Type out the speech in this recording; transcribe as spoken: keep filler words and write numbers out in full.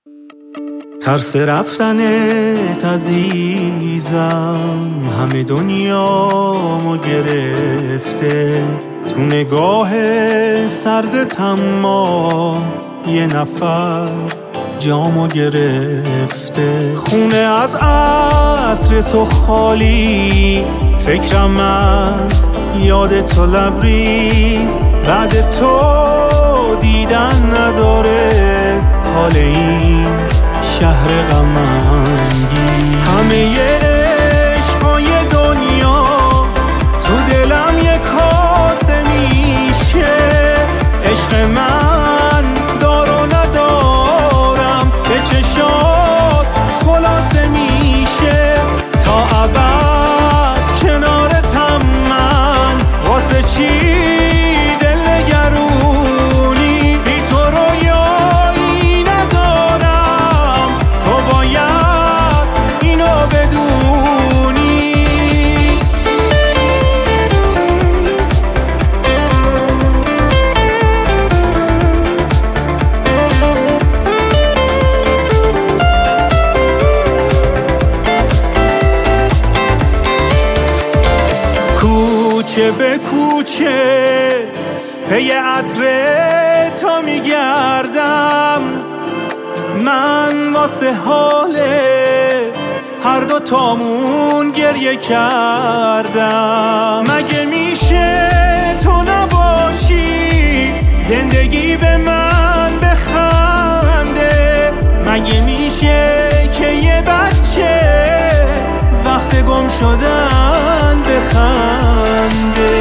ترس رفتنت عزیزم همه دنیامو گرفته، تو نگاه سردت اما یه نفر جامو گرفته. خونه از عطر تو خالی، فکرم از یاد تو لبریز، بعد تو دیدن نداره حال این شهر غم‌انگیز. همه عشقای دنیا تو دلم یه کاسه میشه، عشق من دار و ندارم به چشات خلاصه میشه. تا ابد کنارتم من، واسه چی دل نگرونی؟ بی تو رویایی ندارم، تو باید اینو بدونی. کوچه به کوچه پی عطر تا میگردم، من واسه حاله هر دو تامون گریه کردم. مگه میشه تو نباشی زندگی به من بخنده؟ مگه میشه که یه بچه وقت گم شدن بخنده؟